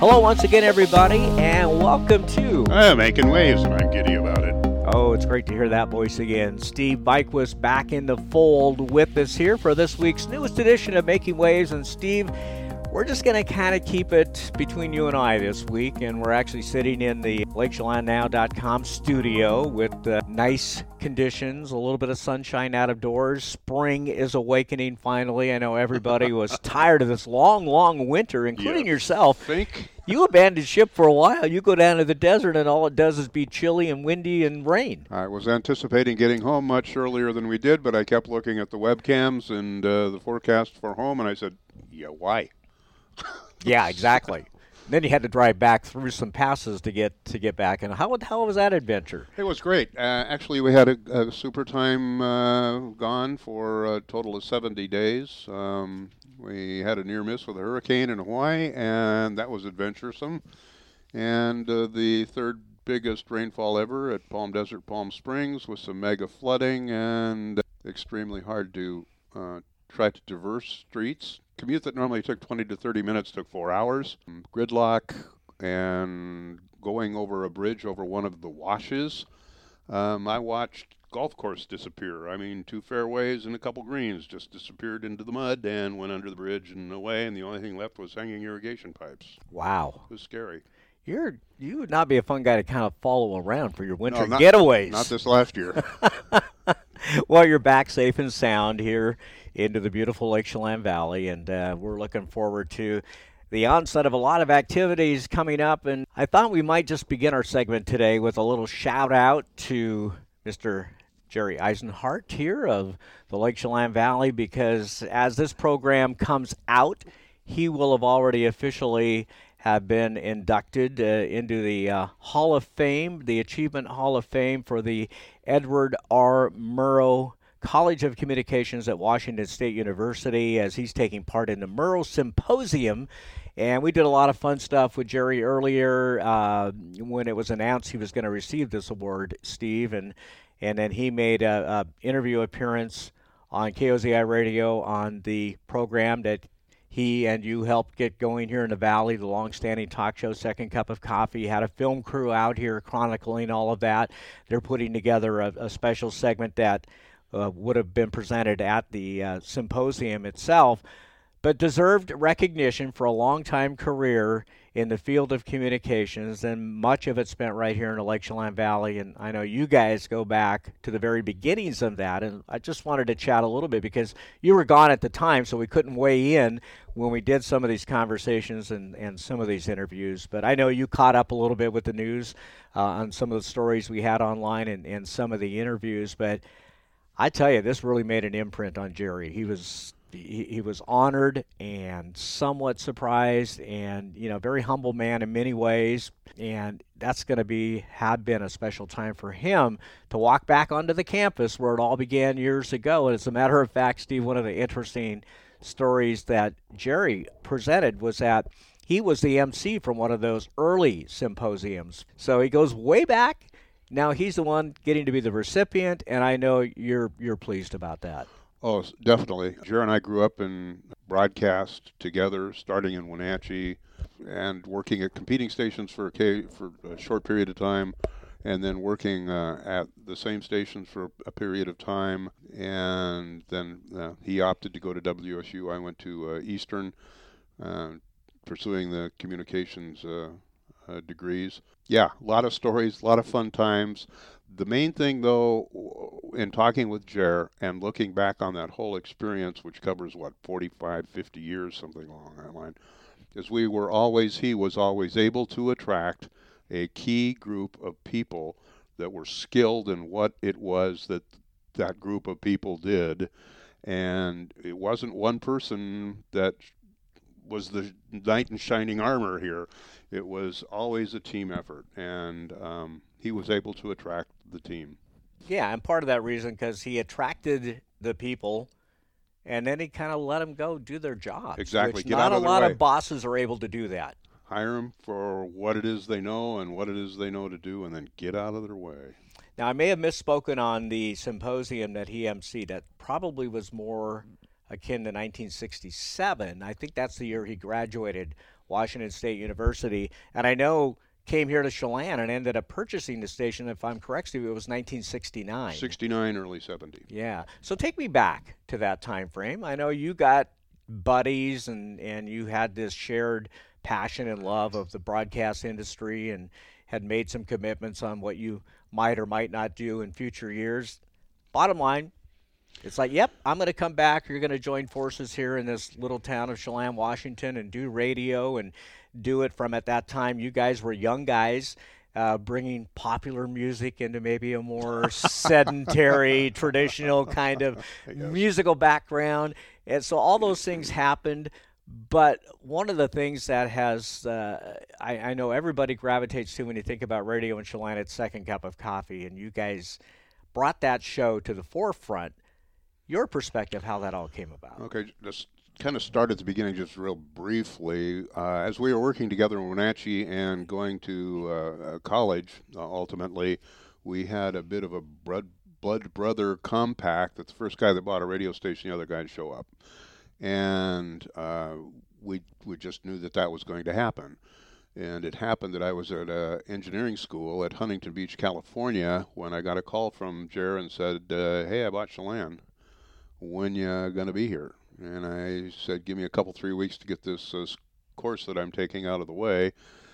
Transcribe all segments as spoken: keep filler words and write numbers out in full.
Hello once again, everybody, and welcome to... I'm making waves, and I'm giddy about it. Oh, it's great to hear that voice again. Steve Byquist back in the fold with us here for this week's newest edition of Making Waves. And Steve, we're just going to kind of keep it between you and I this week, and we're actually sitting in the Lake Chelan Now dot com studio with uh, nice conditions, a little bit of sunshine out of doors. Spring is awakening finally. I know everybody was tired of this long, long winter, including You yourself. Think? You abandoned ship for a while. You go down to the desert, and all it does is be chilly and windy and rain. I was anticipating getting home much earlier than we did, but I kept looking at the webcams and uh, the forecast for home, and I said, yeah, why? Yeah, exactly. Then you had to drive back through some passes to get to get back. And how the hell was that adventure? It was great. Uh, actually, we had a, a super time uh, gone for a total of seventy days. Um, we had a near miss with a hurricane in Hawaii, and that was adventuresome. And uh, the third biggest rainfall ever at Palm Desert, Palm Springs, with some mega flooding and extremely hard to uh, try to traverse streets. Commute that normally took twenty to thirty minutes took four hours. Gridlock and going over a bridge over one of the washes. Um, I watched golf course disappear. I mean, two fairways and a couple greens just disappeared into the mud and went under the bridge and away, and the only thing left was hanging irrigation pipes. Wow. It was scary. You're you would not be a fun guy to kind of follow around for your winter No, not, getaways. Not this last year. Well, you're back safe and sound here into the beautiful Lake Chelan Valley, and uh, we're looking forward to the onset of a lot of activities coming up. And I thought we might just begin our segment today with a little shout out to Mister Jerry Eisenhart here of the Lake Chelan Valley, because as this program comes out, he will have already officially have been inducted uh, into the uh, Hall of Fame, the Achievement Hall of Fame for the Edward R. Murrow College of Communications at Washington State University, as he's taking part in the Murrow Symposium. And we did a lot of fun stuff with Jerry earlier uh, when it was announced he was going to receive this award, Steve. And, and then he made an interview appearance on K O Z I Radio on the program that he and you helped get going here in the Valley, the long-standing talk show, Second Cup of Coffee. Had a film crew out here chronicling all of that. They're putting together a, a special segment that uh, would have been presented at the uh, symposium itself, but deserved recognition for a long-time career in the field of communications, and much of it spent right here in the Lake Chelan Valley. And I know you guys go back to the very beginnings of that, and I just wanted to chat a little bit because you were gone at the time, so we couldn't weigh in when we did some of these conversations and, and some of these interviews. But I know you caught up a little bit with the news uh, on some of the stories we had online and, and some of the interviews. But I tell you, this really made an imprint on Jerry. He was He, he was honored and somewhat surprised, and you know, very humble man in many ways. And that's going to be had been a special time for him to walk back onto the campus where it all began years ago. And as a matter of fact, Steve, one of the interesting stories that Jerry presented was that he was the M C from one of those early symposiums. So he goes way back. Now he's the one getting to be the recipient, and I know you're you're pleased about that. Oh, definitely. Jerry and I grew up in broadcast together, starting in Wenatchee and working at competing stations for a, K, for a short period of time, and then working uh, at the same stations for a period of time. And then uh, he opted to go to W S U. I went to uh, Eastern, uh, pursuing the communications uh, uh, degrees. Yeah, a lot of stories, a lot of fun times. The main thing, though, in talking with Jer and looking back on that whole experience, which covers, what, forty-five, fifty years, something along that line, is we were always, he was always able to attract a key group of people that were skilled in what it was that that group of people did. And it wasn't one person that was the knight in shining armor here. It was always a team effort, and um, he was able to attract the team. Yeah, and part of that reason because he attracted the people, and then he kind of let them go do their jobs. Exactly. Which Get not out a of their lot way. of bosses are able to do that. Hire them for what it is they know and what it is they know to do, and then get out of their way. Now, I may have misspoken on the symposium that he emceed. That probably was more akin to nineteen sixty-seven. I think that's the year he graduated Washington State University. And I know came here to Chelan and ended up purchasing the station. If I'm correct, Steve, it was nineteen sixty-nine. sixty-nine, early seventy. Yeah. So take me back to that time frame. I know you got buddies and, and you had this shared passion and love of the broadcast industry and had made some commitments on what you might or might not do in future years. Bottom line, it's like, yep, I'm going to come back. You're going to join forces here in this little town of Chelan, Washington, and do radio and do it from, at that time, you guys were young guys, uh, bringing popular music into maybe a more sedentary, traditional kind of musical background. And so all those things happened. But one of the things that has, uh, I, I know everybody gravitates to when you think about radio in Chelan, it's Second Cup of Coffee. And you guys brought that show to the forefront. Your perspective, how that all came about. Okay, just kind of start at the beginning just real briefly. Uh, as we were working together in Wenatchee and going to uh, college, uh, ultimately, we had a bit of a blood, blood brother compact that the first guy that bought a radio station, the other guy would show up. And uh, we, we just knew that that was going to happen. And it happened that I was at uh, engineering school at Huntington Beach, California, when I got a call from Jer and said, uh, hey, I bought Chelan. When you going to be here? And I said, give me a couple, three weeks to get this uh, course that I'm taking out of the way,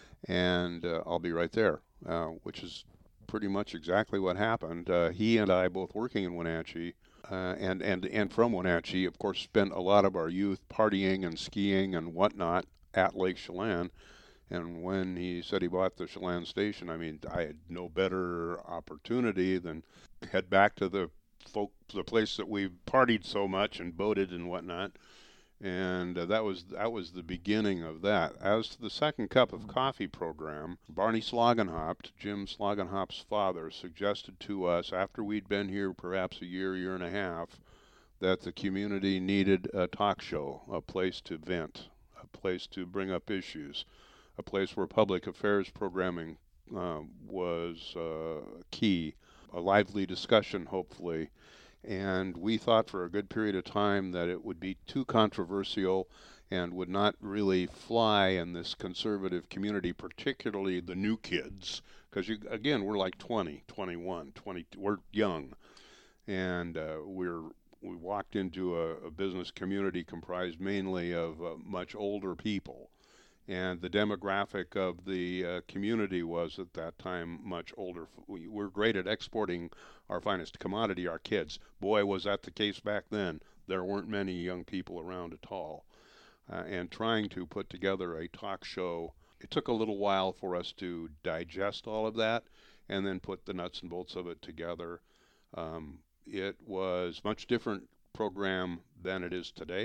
and uh, I'll be right there, uh, which is pretty much exactly what happened. Uh, he and I both working in Wenatchee, uh, and, and, and from Wenatchee, of course, spent a lot of our youth partying and skiing and whatnot at Lake Chelan. And when he said he bought the Chelan station, I mean, I had no better opportunity than head back to the folk, the place that we partied so much and boated and whatnot, and uh, that was that was the beginning of that. As to the Second Cup of Coffee program, Barney Schlagenhaupt, Jim Schlagenhaupt's father, suggested to us after we'd been here perhaps a year, year and a half, that the community needed a talk show, a place to vent, a place to bring up issues, a place where public affairs programming uh, was uh, key. A lively discussion, hopefully, and we thought for a good period of time that it would be too controversial and would not really fly in this conservative community, particularly the new kids, because again, we're like twenty, twenty-one, twenty, we're young, and uh, we're we walked into a, a business community comprised mainly of uh, much older people. And the demographic of the uh, community was at that time much older. We were great at exporting our finest commodity, our kids. Boy, was that the case back then. There weren't many young people around at all. Uh, and trying to put together a talk show, it took a little while for us to digest all of that and then put the nuts and bolts of it together. Um, it was a much different program than it is today.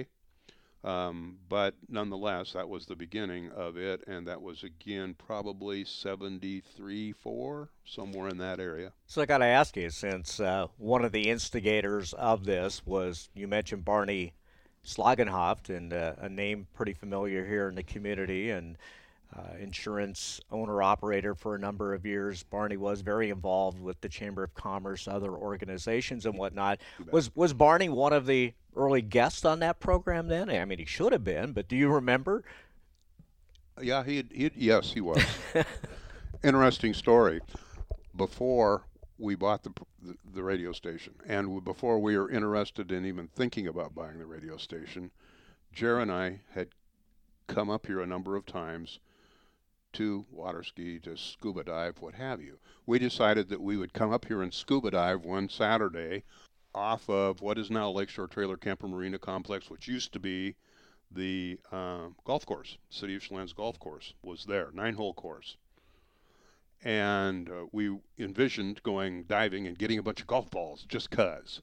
Um, but nonetheless, that was the beginning of it, and that was again probably seventy-three, four, somewhere in that area. So I got to ask you, since uh, one of the instigators of this was, you mentioned Barney Schlagenhaupt, and uh, a name pretty familiar here in the community, and uh, insurance owner-operator for a number of years. Barney was very involved with the Chamber of Commerce, other organizations and whatnot. Was was Barney one of the early guests on that program then? I mean, he should have been, but do you remember? Yeah, he, he yes, he was. Interesting story. Before we bought the, the the radio station, and before we were interested in even thinking about buying the radio station, Jer and I had come up here a number of times to water ski, to scuba dive, what have you. We decided that we would come up here and scuba dive one Saturday off of what is now Lakeshore Trailer Camper Marina Complex, which used to be the uh, golf course. City of Chelan's golf course was there, nine-hole course. And uh, we envisioned going diving and getting a bunch of golf balls just 'cause.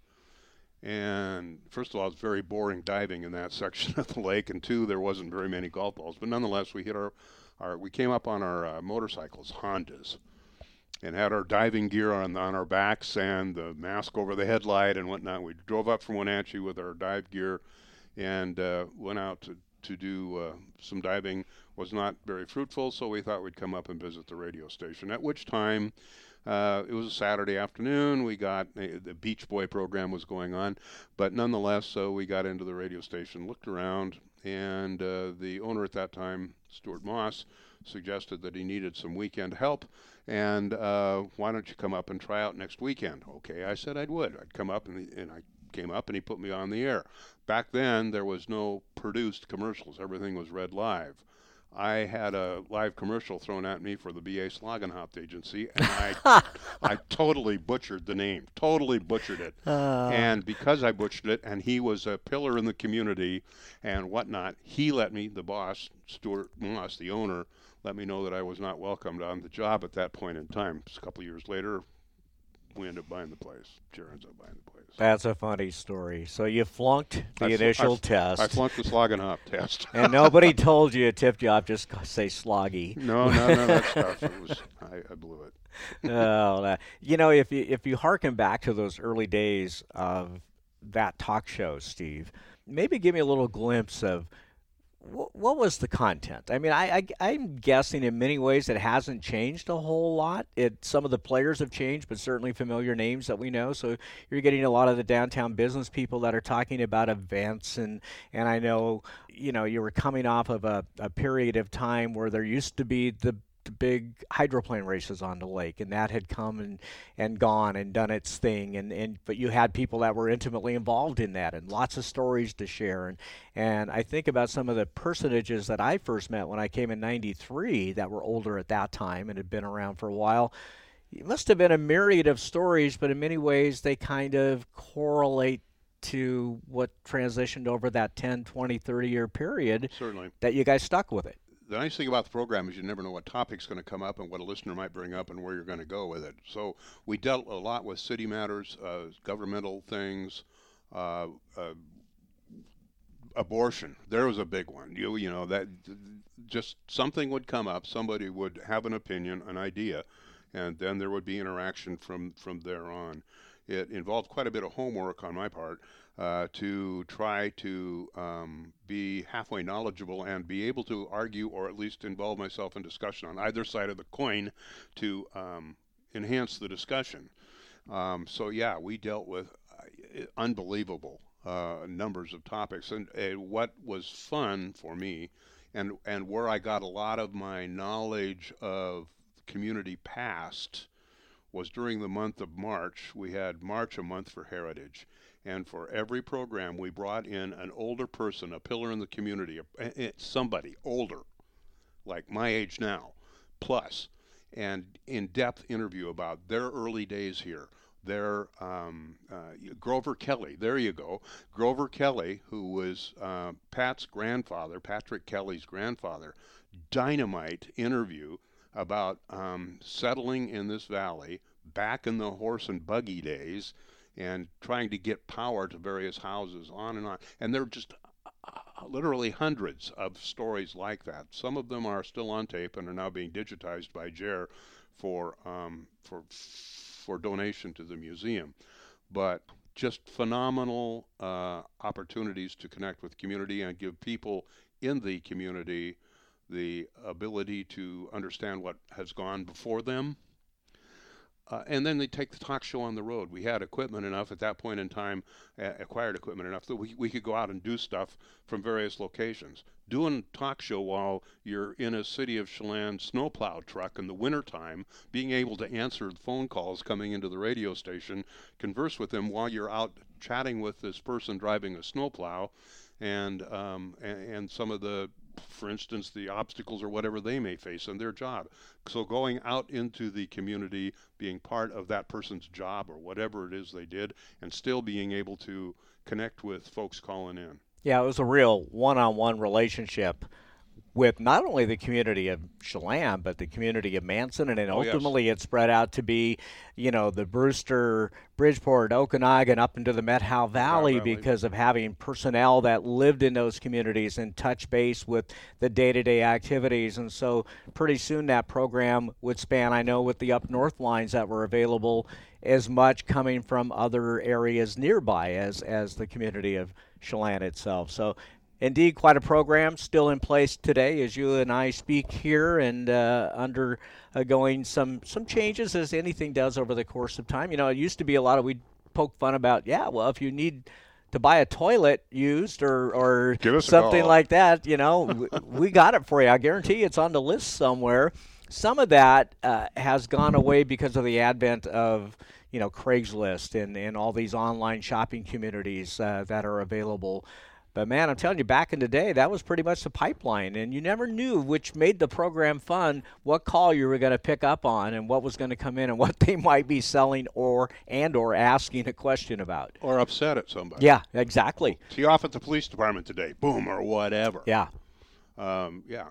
And first of all, it was very boring diving in that section of the lake, and two, there wasn't very many golf balls. But nonetheless, we hit our, our we came up on our uh, motorcycles, Hondas, and had our diving gear on on our backs and the mask over the headlight and whatnot. We drove up from Wenatchee with our dive gear and uh, went out to to do uh, some diving. Was not very fruitful, so we thought we'd come up and visit the radio station. At which time, Uh, it was a Saturday afternoon. We got uh, the Beach Boy program was going on, but nonetheless, so we got into the radio station, looked around, and uh, the owner at that time, Stuart Moss, suggested that he needed some weekend help, and uh, why don't you come up and try out next weekend? Okay, I said I would. I'd come up, and, and I came up, and he put me on the air. Back then, there was no produced commercials. Everything was read live. I had a live commercial thrown at me for the B A Slagenhaupt Agency, and I I totally butchered the name, totally butchered it. Uh, And because I butchered it, and he was a pillar in the community and whatnot, he let me, the boss, Stuart Moss, the owner, let me know that I was not welcomed on the job at that point in time. Just a couple of years later, we ended up buying the place. Jer ends up buying the place. That's a funny story. So you flunked the I fl- initial I, test. I flunked the Slagenhaupt test. And nobody told you, tipped you off, just say sloggy. No, no, no, that stuff. It was, I, I blew it. Oh, that, you know, if you if you harken back to those early days of that talk show, Steve, maybe give me a little glimpse of wh- what was the content. I mean, I, I I'm guessing in many ways it hasn't changed a whole lot. It some of the players have changed, but certainly familiar names that we know. So you're getting a lot of the downtown business people that are talking about events, and and I know you know you were coming off of a, a period of time where there used to be the the big hydroplane races on the lake, and that had come and, and gone and done its thing, and, and but you had people that were intimately involved in that and lots of stories to share. And and I think about some of the personages that I first met when I came in ninety-three that were older at that time and had been around for a while. It must have been a myriad of stories, but in many ways they kind of correlate to what transitioned over that ten, twenty, thirty year period. Certainly. That you guys stuck with it. The nice thing about the program is you never know what topic's going to come up and what a listener might bring up and where you're going to go with it. So we dealt a lot with city matters, uh, governmental things, uh, uh, abortion. There was a big one. You you know that just something would come up, somebody would have an opinion, an idea, and then there would be interaction from from there on. It involved quite a bit of homework on my part uh, to try to um, be halfway knowledgeable and be able to argue or at least involve myself in discussion on either side of the coin to um, enhance the discussion. Um, so yeah, we dealt with uh, unbelievable uh, numbers of topics, and uh, what was fun for me, and and where I got a lot of my knowledge of community past, was during the month of March. We had March a month for Heritage, and for every program we brought in an older person, a pillar in the community, a, a, somebody older, like my age now, plus, and in-depth interview about their early days here. Their um, uh, Grover Kelly, there you go. Grover Kelly, who was uh, Pat's grandfather, Patrick Kelly's grandfather, dynamite interview about um, settling in this valley back in the horse and buggy days and trying to get power to various houses, on and on. And there are just uh, literally hundreds of stories like that. Some of them are still on tape and are now being digitized by Jer for um, for for donation to the museum. But just phenomenal uh, opportunities to connect with community and give people in the community the ability to understand what has gone before them. Uh, and then they take the talk show on the road. We had equipment enough at that point in time, uh, acquired equipment enough that we, we could go out and do stuff from various locations. Doing a talk show while you're in a City of Chelan snowplow truck in the wintertime, being able to answer phone calls coming into the radio station, converse with them while you're out chatting with this person driving a snowplow, and um, and, and some of the, for instance, the obstacles or whatever they may face in their job. So going out into the community, being part of that person's job or whatever it is they did, and still being able to connect with folks calling in. Yeah, it was a real one-on-one relationship with not only the community of Chelan, but the community of Manson, and then Oh, yes. ultimately it spread out to be, you know, the Brewster, Bridgeport, Okanagan, up into the Methow Valley, Valley. because of having personnel that lived in those communities and touch base with the day-to-day activities. And so pretty soon that program would span, I know with the up north lines that were available, as much coming from other areas nearby as, as the community of Chelan itself. So indeed quite a program still in place today as you and I speak here, and uh, undergoing some, some changes as anything does over the course of time. You know, it used to be a lot of, we'd poke fun about, yeah, well, if you need to buy a toilet used or, or something like that, you know, we, we got it for you. I guarantee it's on the list somewhere. Some of that uh, has gone away because of the advent of, you know, Craigslist and, and all these online shopping communities uh, that are available. But, man, I'm telling you, back in the day, that was pretty much the pipeline, and you never knew, which made the program fun, what call you were going to pick up on and what was going to come in and what they might be selling or and or asking a question about. Or upset at somebody. Yeah, exactly. See off at the police department today, boom, or whatever. Yeah. Um, yeah,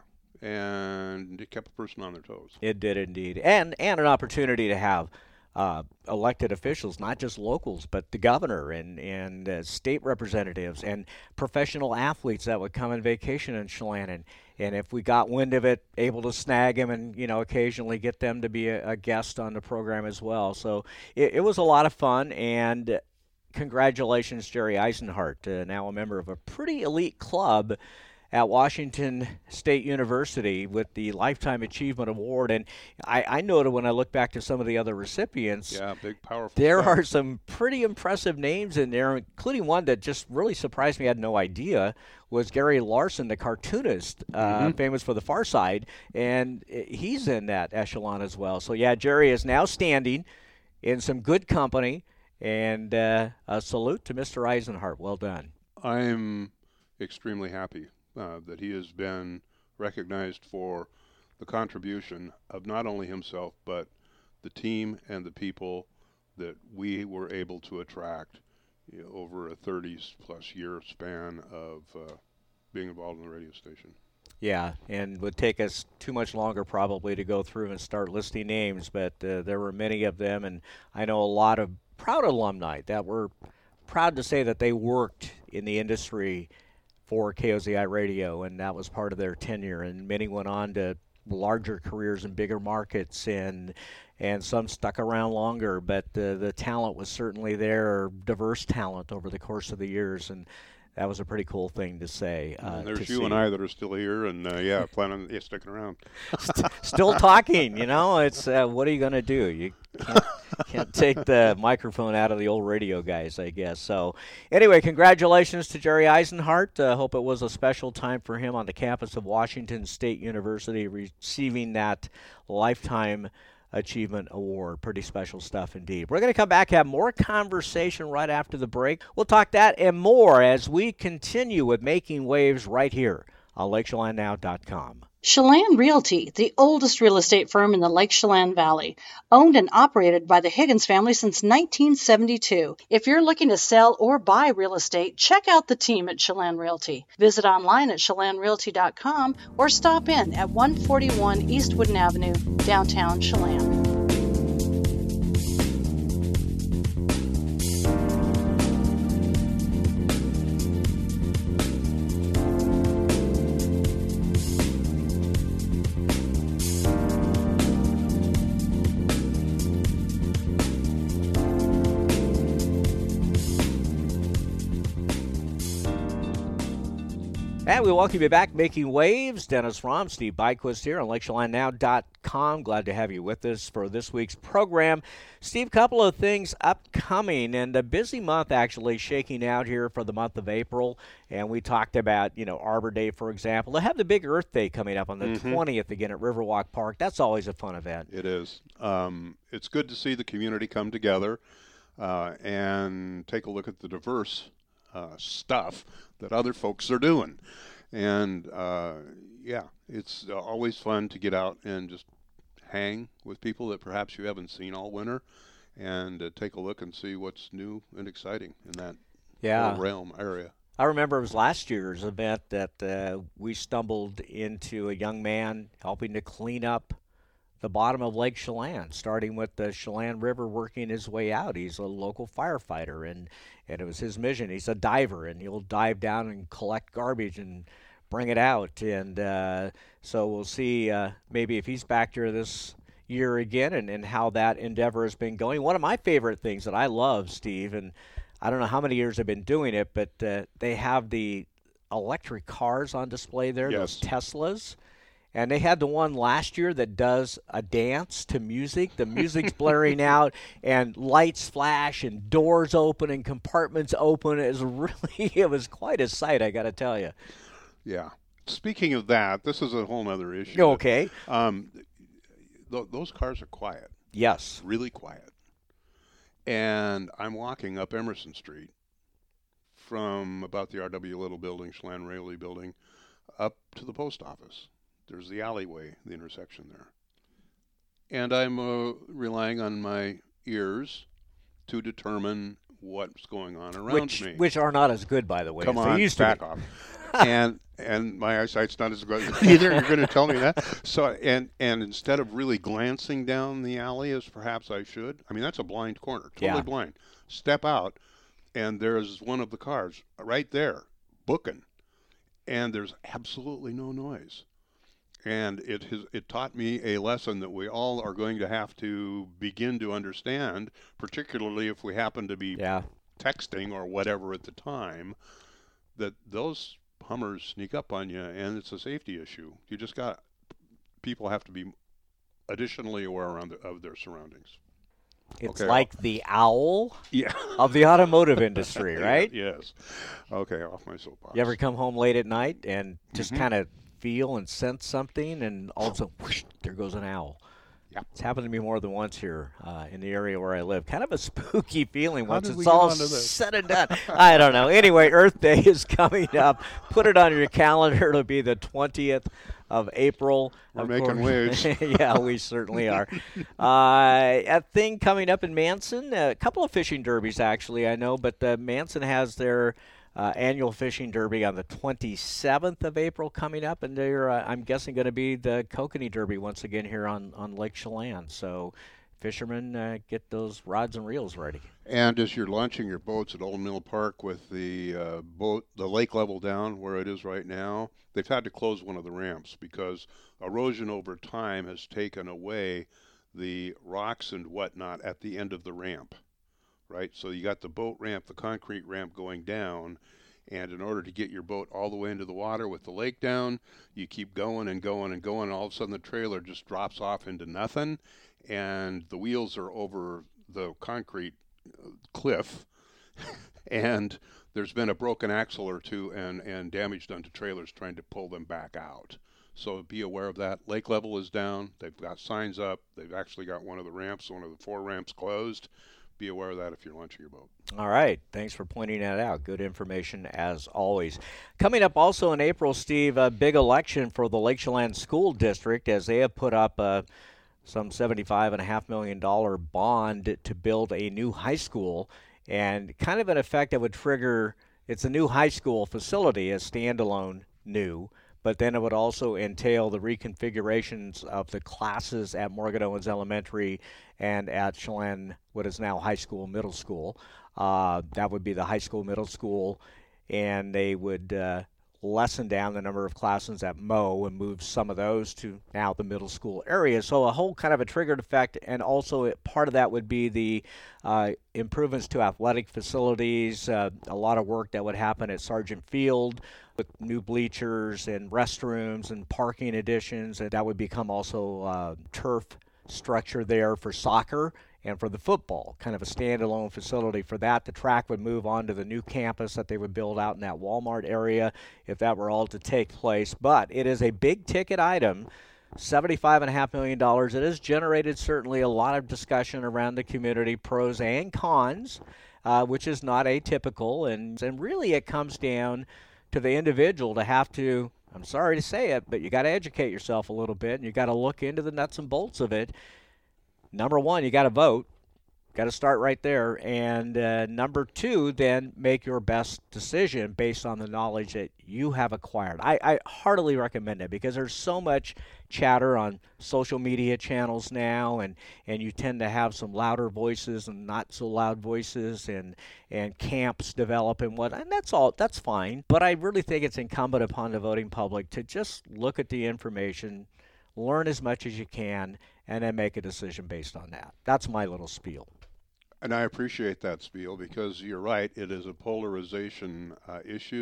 and it kept a person on their toes. It did indeed, and and an opportunity to have Uh, elected officials, not just locals, but the governor and, and uh, state representatives and professional athletes that would come on vacation in Chelan. And, and if we got wind of it, able to snag them and, you know, occasionally get them to be a, a guest on the program as well. So it, it was a lot of fun, and congratulations, Jerry Eisenhart, uh, now a member of a pretty elite club at Washington State University with the Lifetime Achievement Award. And I, I noted when I look back to some of the other recipients, yeah, big, powerful there stuff. are some pretty impressive names in there, including one that just really surprised me. I had no idea, was Gary Larson, the cartoonist, uh, mm-hmm. famous for The Far Side, and he's in that echelon as well. So, yeah, Jerry is now standing in some good company, and uh, a salute to Mister Eisenhart. Well done. I'm extremely happy Uh, that he has been recognized for the contribution of not only himself, but the team and the people that we were able to attract, you know, over a thirty plus year span of uh, being involved in the radio station. Yeah, and would take us too much longer probably to go through and start listing names, but uh, there were many of them, and I know a lot of proud alumni that were proud to say that they worked in the industry for K O Z I Radio, and that was part of their tenure, and many went on to larger careers in bigger markets, and and some stuck around longer, but uh, the talent was certainly there, diverse talent over the course of the years, and that was a pretty cool thing to say. Uh, and there's to you see. and I that are still here, and uh, yeah, plan on yeah, sticking around. Still talking, you know. It's uh, what are you going to do? You can't, can't take the microphone out of the old radio guys, I guess. So, anyway, congratulations to Jerry Eisenhart. I uh, hope it was a special time for him on the campus of Washington State University, receiving that Lifetime Achievement Award. Pretty special stuff indeed. We're going to come back, have more conversation right after the break. We'll talk that and more as we continue with Making Waves right here on Lake Chelan Now dot com. Chelan Realty, the oldest real estate firm in the Lake Chelan Valley, owned and operated by the Higgins family since nineteen seventy-two. If you're looking to sell or buy real estate, check out the team at Chelan Realty. Visit online at chelan realty dot com or stop in at one forty-one East Wooden Avenue, downtown Chelan. And we welcome you back, Making Waves. Dennis Fromm, Steve Byquist here on Lake Chelan Now dot com. Glad to have you with us for this week's program. Steve, couple of things upcoming, and a busy month actually shaking out here for the month of April. And we talked about, you know, Arbor Day, for example. They have the big Earth Day coming up on the mm-hmm. twentieth again at Riverwalk Park. That's always a fun event. It is. Um, it's good to see the community come together uh, and take a look at the diverse uh, stuff that other folks are doing. And uh, yeah, it's uh, always fun to get out and just hang with people that perhaps you haven't seen all winter, and uh, take a look and see what's new and exciting in that yeah. realm area. I remember it was last year's event that uh, we stumbled into a young man helping to clean up the bottom of Lake Chelan, starting with the Chelan River, working his way out. He's a local firefighter, and, and it was his mission. He's a diver, and he'll dive down and collect garbage and bring it out. And uh, so we'll see uh, maybe if he's back here this year again, and, and how that endeavor has been going. One of my favorite things that I love, Steve, and I don't know how many years I've been doing it, but uh, they have the electric cars on display there, Yes. those Teslas. And they had the one last year that does a dance to music. The music's blaring out, and lights flash, and doors open, and compartments open. It was really, it was quite a sight, I got to tell you. Yeah. Speaking of that, this is a whole other issue. Okay. Um, th- those cars are quiet, Yes. really quiet. And I'm walking up Emerson Street from about the R W Little building, Chelan Rayleigh building, up to the post office. There's the alleyway, the intersection there. And I'm uh, relying on my ears to determine what's going on around Which, me. which are not as good, by the way. Come as on, they used back to be. off. and and my eyesight's not as good either. You're going to tell me that. So and and instead of really glancing down the alley as perhaps I should, I mean that's a blind corner, totally Yeah. blind. Step out, and there's one of the cars right there, booking, and there's absolutely no noise. And it has it taught me a lesson that we all are going to have to begin to understand, particularly if we happen to be Yeah. texting or whatever at the time, that those Hummers sneak up on you, and it's a safety issue. You just got people have to be additionally aware around the, of their surroundings. It's Okay, like the owl Yeah. of the automotive industry, right? Yes. Okay, off my soapbox. You ever come home late at night and just Mhm. kind of feel and sense something, and all of a sudden, whoosh, there goes an owl. Yeah. It's happened to me more than once here uh, in the area where I live. Kind of a spooky feeling How once did we it's get all onto this? said and done. I don't know. Anyway, Earth Day is coming up. Put it on your calendar. It'll be the twentieth of April. We're Of making course. waves. Yeah, we certainly are. Uh, a thing coming up in Manson, a couple of fishing derbies actually, I know, but uh, Manson has their uh, annual fishing derby on the twenty-seventh of April coming up, and they're, uh, I'm guessing, going to be the Kokanee Derby once again here on, on Lake Chelan. So fishermen, uh, get those rods and reels ready. And as you're launching your boats at Old Mill Park with the uh, boat, the lake level down where it is right now, they've had to close one of the ramps because erosion over time has taken away the rocks and whatnot at the end of the ramp, right? So you got the boat ramp, the concrete ramp going down, and in order to get your boat all the way into the water with the lake down, you keep going and going and going, and all of a sudden the trailer just drops off into nothing, and the wheels are over the concrete cliff, and there's been a broken axle or two and, and damage done to trailers trying to pull them back out. So be aware of that. Lake level is down. They've got signs up. They've actually got one of the ramps, one of the four ramps closed. Be aware of that if you're launching your boat. All right. Thanks for pointing that out. Good information as always. Coming up also in April, Steve, a big election for the Lake Chelan School District as they have put up a some seventy-five point five million dollars bond to build a new high school, and kind of an effect that would trigger, it's a new high school facility, a standalone new, but then it would also entail the reconfigurations of the classes at Morgan Owens Elementary and at Chelan, what is now high school, middle school. Uh, that would be the high school, middle school, and they would uh, lessen down the number of classes at Moe and move some of those to now the middle school area. So a whole kind of a triggered effect, and also it, part of that would be the uh, improvements to athletic facilities, uh, a lot of work that would happen at Sargent Field with new bleachers and restrooms and parking additions, and that would become also uh, turf structure there for soccer and for the football, kind of a standalone facility for that. The track would move on to the new campus that they would build out in that Walmart area if that were all to take place. But it is a big ticket item, seventy-five point five million dollars. It has generated certainly a lot of discussion around the community, pros and cons, uh, which is not atypical. And, and really it comes down to the individual to have to, I'm sorry to say it, but you got to educate yourself a little bit, and you got to look into the nuts and bolts of it. Number one, you got to vote. Got to start right there. And uh, number two, then make your best decision based on the knowledge that you have acquired. I, I heartily recommend it because there's so much chatter on social media channels now, and, and you tend to have some louder voices and not so loud voices, and, and camps develop and what, and that's all, that's fine. But I really think it's incumbent upon the voting public to just look at the information, learn as much as you can, and then make a decision based on that. That's my little spiel. And I appreciate that spiel because you're right, it is a polarization uh, issue.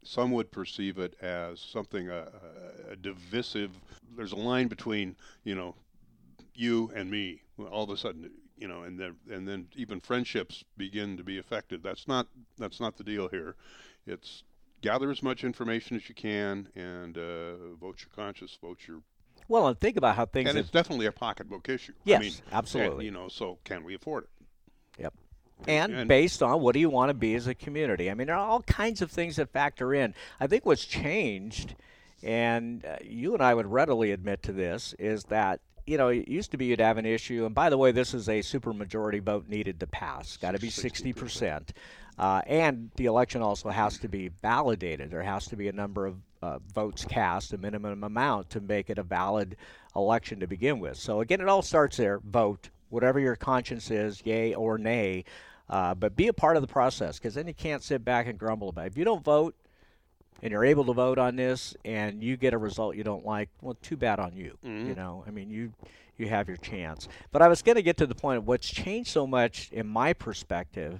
some would perceive it as something, uh, a divisive, there's a line between, you know, you and me. All of a sudden, you know, and then, and then even friendships begin to be affected. That's not, that's not the deal here. It's gather as much information as you can and uh, vote your conscience, vote your. Well, and think about how things. And have, it's definitely a pocketbook issue. Yes, I mean, absolutely. And, you know, so can we afford it? Yep. And, And based on what do you want to be as a community? I mean, there are all kinds of things that factor in. I think what's changed, and uh, you and I would readily admit to this, is that, you know, it used to be you'd have an issue, and by the way, this is a supermajority vote needed to pass. Got to be sixty percent. Uh, and the election also has to be validated. There has to be a number of uh, votes cast, a minimum amount, to make it a valid election to begin with. So, again, it all starts there. Vote. Whatever your conscience is, yay or nay, uh, but be a part of the process, because then you can't sit back and grumble about it. If you don't vote and you're able to vote on this and you get a result you don't like, well, too bad on you. Mm-hmm. You know, I mean, you you have your chance. But I was going to get to the point of what's changed so much in my perspective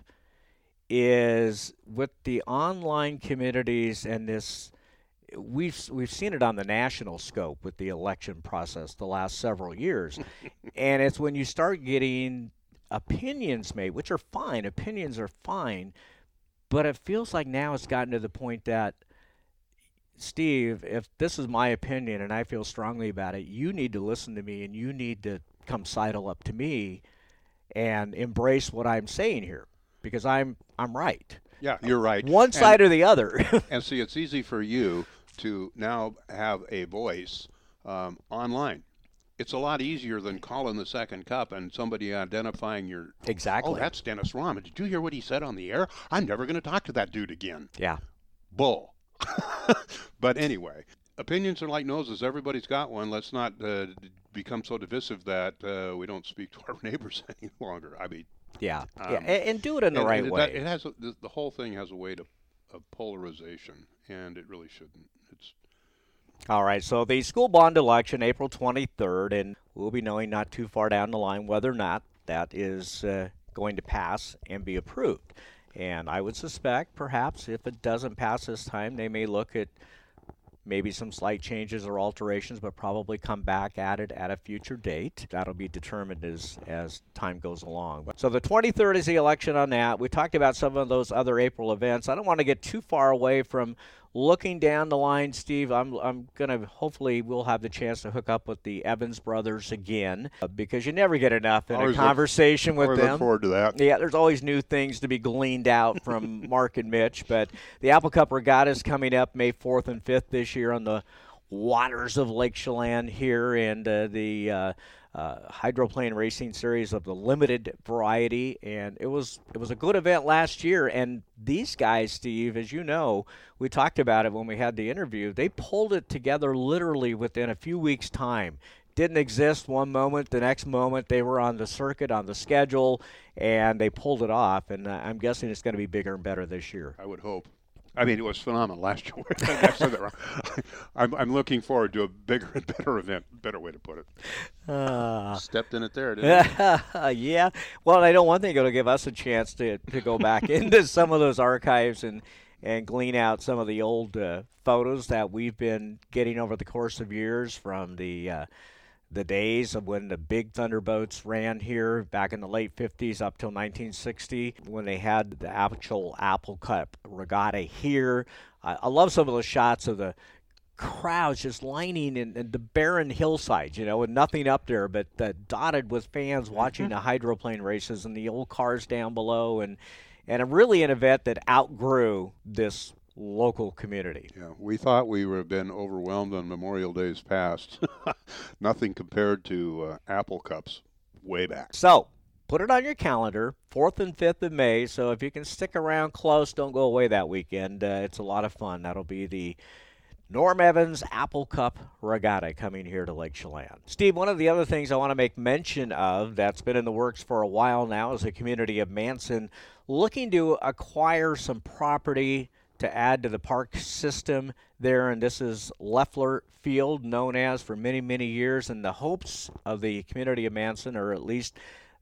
is with the online communities and this. We've we've seen it on the national scope with the election process the last several years, and it's when you start getting opinions made, which are fine, opinions are fine, but it feels like now it's gotten to the point that, Steve, if this is my opinion and I feel strongly about it, you need to listen to me and you need to come sidle up to me and embrace what I'm saying here, because I'm I'm right. Yeah, you're right. One side and, or the other. And see, it's easy for you to now have a voice um, online. It's a lot easier than calling the second cup and somebody identifying your. Exactly. Oh, that's Dennis Rahman. Did you hear what he said on the air? I'm never going to talk to that dude again. Yeah. Bull. But anyway, opinions are like noses. Everybody's got one. Let's not uh, become so divisive that uh, we don't speak to our neighbors any longer. I mean. Yeah, Um, yeah, and, and do it in the and, right and it, way. It has a, the, the whole thing has a weight of, of polarization, and it really shouldn't. It's All right, so the school bond election, April twenty-third, and we'll be knowing not too far down the line whether or not that is uh, going to pass and be approved. And I would suspect, perhaps, if it doesn't pass this time, they may look at maybe some slight changes or alterations, but probably come back at it at a future date. That'll be determined as, as time goes along. So the twenty-third is the election on that. We talked about some of those other April events. I don't want to get too far away from looking down the line, Steve. I'm I'm going to, hopefully, we'll have the chance to hook up with the Evans brothers again, uh, because you never get enough in always a conversation look, with always them. Look forward to that. Yeah, there's always new things to be gleaned out from Mark and Mitch. But the Apple Cup Regatta is coming up May fourth and fifth this year on the waters of Lake Chelan here, and uh, the uh, uh, hydroplane racing series of the limited variety. And it was it was a good event last year. And these guys, Steve, as you know, we talked about it when we had the interview. They pulled it together literally within a few weeks' time. Didn't exist one moment, the next moment they were on the circuit, on the schedule, and they pulled it off. And uh, I'm guessing it's going to be bigger and better this year. I would hope. I mean, it was phenomenal last year. I said that wrong. I'm, I'm looking forward to a bigger and better event. Better way to put it. Uh, Stepped in it there, didn't you? Yeah. Well, I know one thing it'll give us a chance to, to go back into some of those archives and, and glean out some of the old uh, photos that we've been getting over the course of years from the uh, the days of when the big Thunderboats ran here back in the late fifties up till nineteen sixty, when they had the actual Apple Cup Regatta here. I, I love some of those shots of the crowds just lining in, in the barren hillsides, you know, with nothing up there, but uh, dotted with fans watching the hydroplane races and the old cars down below, and and a really an event that outgrew this local community. Yeah, we thought we would have been overwhelmed on Memorial Days past. Nothing compared to uh, Apple Cups way back. So put it on your calendar, fourth and fifth of May. So if you can stick around close, don't go away that weekend. Uh, it's a lot of fun. That'll be the Norm Evans Apple Cup Regatta coming here to Lake Chelan. Steve, one of the other things I want to make mention of that's been in the works for a while now is the community of Manson looking to acquire some property to add to the park system there, and this is Leffler Field, known as for many, many years, and the hopes of the community of Manson, or at least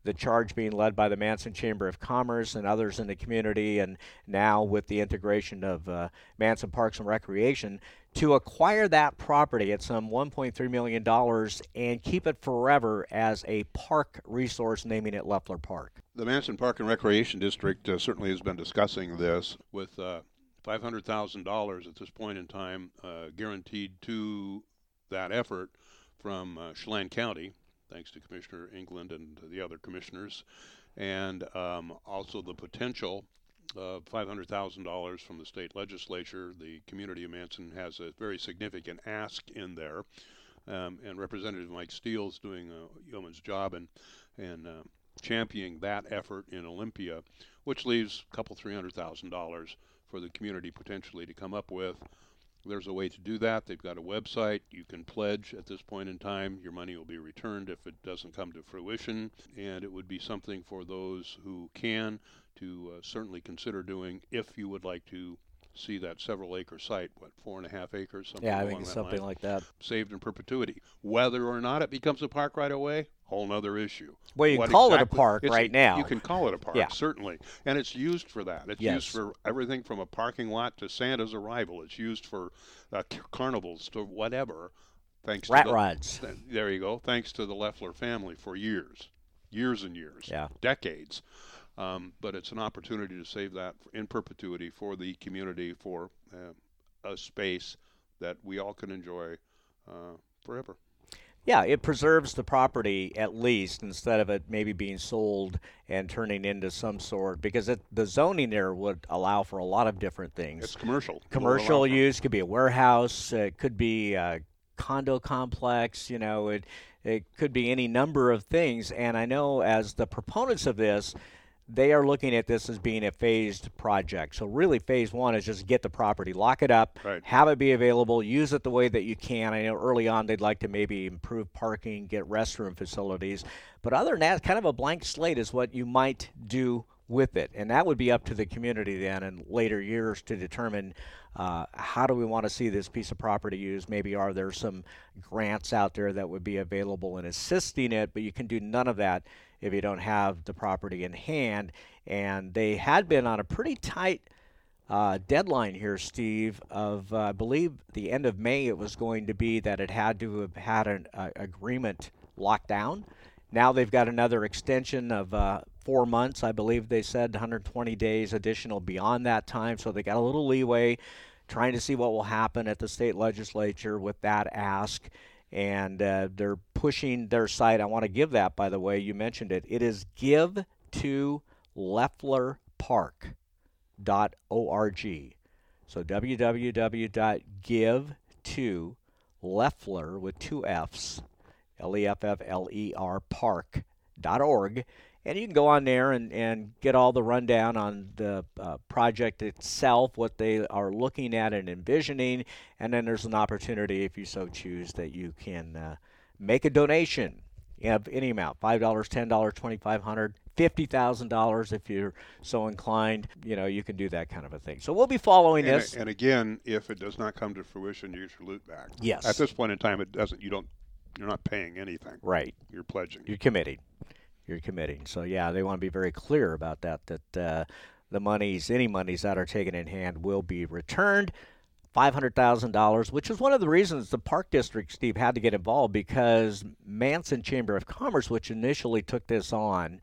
the charge being led by the Manson Chamber of Commerce and others in the community, and now with the integration of uh, Manson Parks and Recreation, to acquire that property at some one point three million dollars and keep it forever as a park resource, naming it Leffler Park. The Manson Park and Recreation District uh, certainly has been discussing this with uh, five hundred thousand dollars at this point in time uh, guaranteed to that effort from uh, Chelan County, thanks to Commissioner England and the other commissioners, and um, also the potential of five hundred thousand dollars from the state legislature. The community of Manson has a very significant ask in there, um, and Representative Mike Steele's doing a yeoman's job in, in uh, championing that effort in Olympia, which leaves a couple, three hundred thousand dollars for the community potentially to come up with. There's a way to do that. They've got a website. You can pledge at this point in time. Your money will be returned if it doesn't come to fruition, and it would be something for those who can to uh, certainly consider doing if you would like to see that several acre site, what, four and a half acres? Something Yeah, I along think it's that something line, like that. saved in perpetuity. Whether or not it becomes a park right away, whole nother issue. Well, you What can call exactly- it a park it's- right now. You can call it a park, Yeah. certainly. And it's used for that. It's Yes. used for everything from a parking lot to Santa's arrival. It's used for uh, c- carnivals to whatever. Thanks Rat to the, rides. th- There you go. Thanks to the Leffler family for years, years and years, Yeah. decades. Um, but it's an opportunity to save that in perpetuity for the community, for uh, a space that we all can enjoy uh, forever. Yeah, it preserves the property at least, instead of it maybe being sold and turning into some sort, because it, the zoning there would allow for a lot of different things. It's commercial. It will Commercial allow for- use, could be a warehouse, uh, it could be a condo complex, you know, it, it could be any number of things. And I know as the proponents of this, they are looking at this as being a phased project. So really phase one is just get the property, lock it up, Right. have it be available, use it the way that you can. I know early on they'd like to maybe improve parking, get restroom facilities. But other than that, kind of a blank slate is what you might do with it. And that would be up to the community then in later years to determine uh, how do we want to see this piece of property used. Maybe are there some grants out there that would be available in assisting it, but you can do none of that if you don't have the property in hand. And they had been on a pretty tight uh, deadline here, Steve, of uh, I believe the end of May it was going to be that it had to have had an uh, agreement locked down. Now they've got another extension of uh, four months, I believe they said, one hundred twenty days additional beyond that time. So they got a little leeway, trying to see what will happen at the state legislature with that ask. And uh, they're pushing their site. I want to give that, by the way. You mentioned it. It is give to leffler park dot org. So w w w dot give to leffler with two F's, L E F F L E R park dot org. And you can go on there and, and get all the rundown on the uh, project itself, what they are looking at and envisioning. And then there's an opportunity, if you so choose, that you can uh, make a donation of any amount, five dollars, ten dollars, twenty-five hundred dollars, fifty thousand dollars if you're so inclined. You know, you can do that kind of a thing. So we'll be following And, this. and again, if it does not come to fruition, you get your loot back. Yes. At this point in time, it doesn't. You don't. You're not paying anything. Right. You're pledging. You're committing. You're committing. So, yeah, they want to be very clear about that, that uh, the monies, any monies that are taken in hand will be returned. five hundred thousand dollars, which is one of the reasons the Park District, Steve, had to get involved, because Manson Chamber of Commerce, which initially took this on,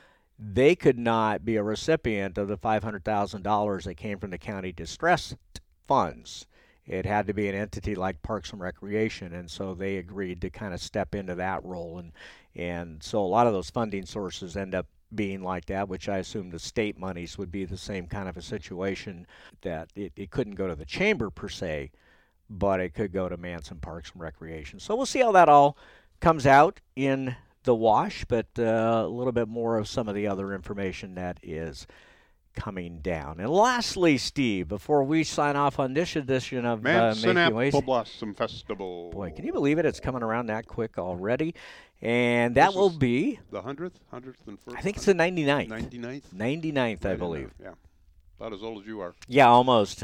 they could not be a recipient of the five hundred thousand dollars that came from the county distress funds. It had to be an entity like Parks and Recreation, and so they agreed to kind of step into that role. And, and so a lot of those funding sources end up being like that, which I assume the state monies would be the same kind of a situation, that it, it couldn't go to the chamber per se, but it could go to Manson Parks and Recreation. So we'll see how that all comes out in the wash, but uh, a little bit more of some of the other information that is coming down. And lastly, Steve, before we sign off on this edition of Manson uh, Apple Making Ways, Blossom Festival. boy, can you believe it? It's coming around that quick already. And that This will is be, the hundredth, hundredth and first. I think it's the ninety-ninth. ninety-ninth. ninety-ninth, I believe. Yeah, about as old as you are. Yeah, almost.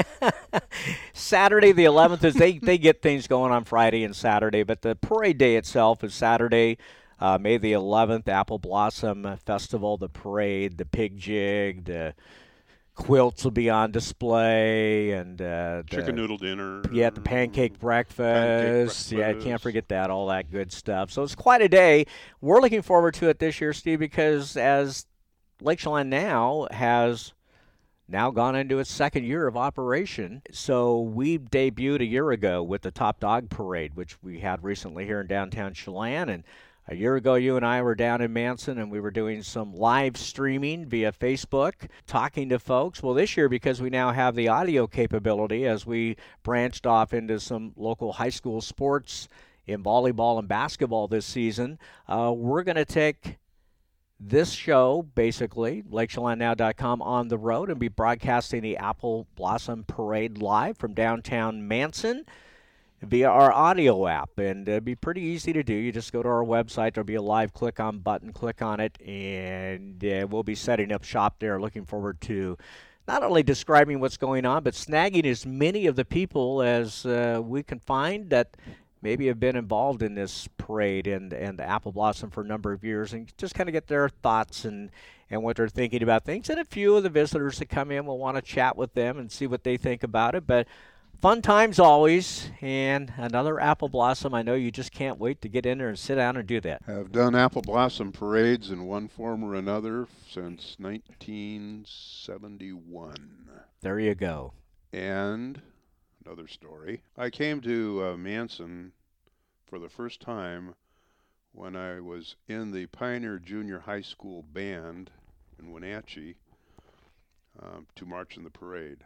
Saturday the eleventh is they, they get things going on Friday and Saturday, but the parade day itself is Saturday, uh, Uh, May the eleventh, Apple Blossom Festival, the parade, the pig jig, the quilts will be on display, and uh, the, chicken noodle dinner. Yeah, the pancake breakfast. Pancake breakfast. Yeah, I can't forget that, all that good stuff. So it's quite a day. We're looking forward to it this year, Steve, because as Lake Chelan now has now gone into its second year of operation. So we debuted a year ago with the Top Dog Parade, which we had recently here in downtown Chelan, and a year ago, you and I were down in Manson, and we were doing some live streaming via Facebook, talking to folks. Well, this year, because we now have the audio capability, as we branched off into some local high school sports in volleyball and basketball this season, uh, we're going to take this show, basically, Lake Chelan Now dot com, on the road and be broadcasting the Apple Blossom Parade live from downtown Manson via our audio app, and it'd be pretty easy to do. You just go to our website. There'll be a live click on button, click on it, and uh, we'll be setting up shop there. Looking forward to not only describing what's going on, but snagging as many of the people as uh, we can find that maybe have been involved in this parade and, and the Apple Blossom for a number of years, and just kind of get their thoughts and, and what they're thinking about things. And a few of the visitors that come in will want to chat with them and see what they think about it. But fun times always, and another Apple Blossom. I know you just can't wait to get in there and sit down and do that. Have done Apple Blossom parades in one form or another since nineteen seventy-one. There you go. And another story. I came to uh, Manson for the first time when I was in the Pioneer Junior High School band in Wenatchee um, to march in the parade.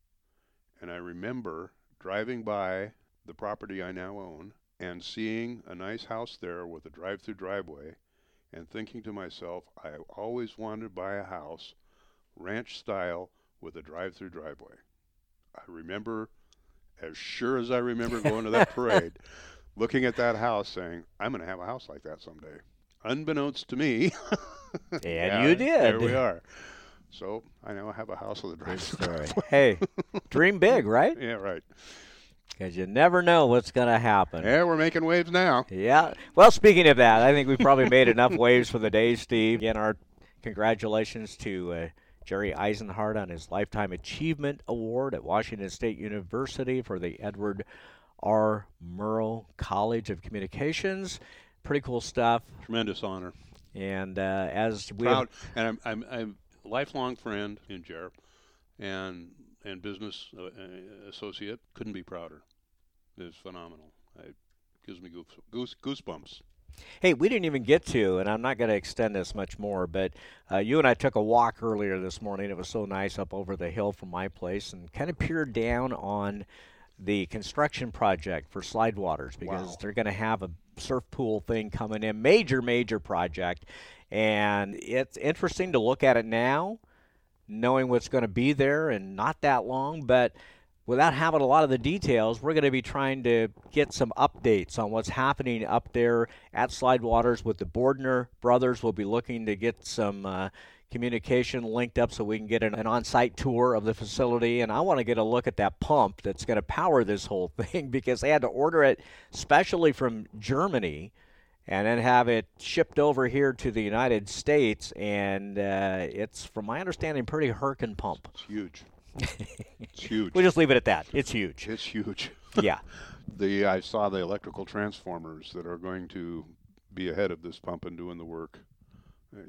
And I remember driving by the property I now own and seeing a nice house there with a drive-through driveway and thinking to myself, I always wanted to buy a house, ranch style, with a drive-through driveway. I remember, as sure as I remember going to that parade, looking at that house saying, I'm going to have a house like that someday. Unbeknownst to me. And yeah, you did. There we are. So I now have a house with a drive-through driveway. Hey, dream big, right? Yeah, right. Because you never know what's going to happen. Yeah, we're making waves now. Yeah. Well, speaking of that, I think we've probably made enough waves for the day, Steve. Again, our congratulations to uh, Jerry Eisenhart on his Lifetime Achievement Award at Washington State University for the Edward R. Murrow College of Communications. Pretty cool stuff. Tremendous honor. And uh, as we proud, and I'm, I'm, I'm a lifelong friend in Jer, and and business uh, associate. Couldn't be prouder. It's phenomenal. It gives me goose, goose, goosebumps. Hey, we didn't even get to, and I'm not going to extend this much more, but uh, you and I took a walk earlier this morning. It was so nice up over the hill from my place, and kind of peered down on the construction project for Slidewaters, because Wow. they're going to have a surf pool thing coming in, major, major project. And it's interesting to look at it now, knowing what's going to be there and not that long, but without having a lot of the details, we're going to be trying to get some updates on what's happening up there at Slidewaters with the Bordner brothers. We'll be looking to get some uh, communication linked up so we can get an, an on-site tour of the facility. And I want to get a look at that pump that's going to power this whole thing, because they had to order it specially from Germany and then have it shipped over here to the United States. And uh, it's, from my understanding, pretty Herkin pump. It's huge. It's huge. We'll just leave it at that. It's huge. It's huge. Yeah. The I saw the electrical transformers that are going to be ahead of this pump and doing the work. Uh,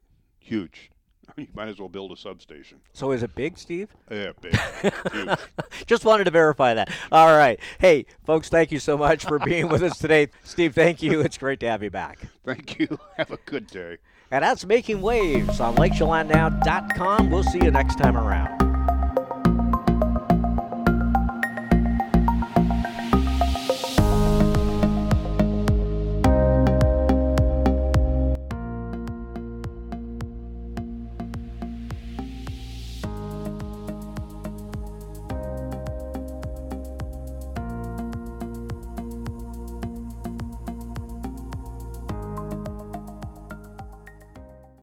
huge. You might as well build a substation. So is it big, Steve? Yeah, big. Huge. Just wanted to verify that. All right. Hey, folks, thank you so much for being with us today. Steve, thank you. It's great to have you back. Thank you. Have a good day. And that's Making Waves on Lake Chelan Now dot com. We'll see you next time around.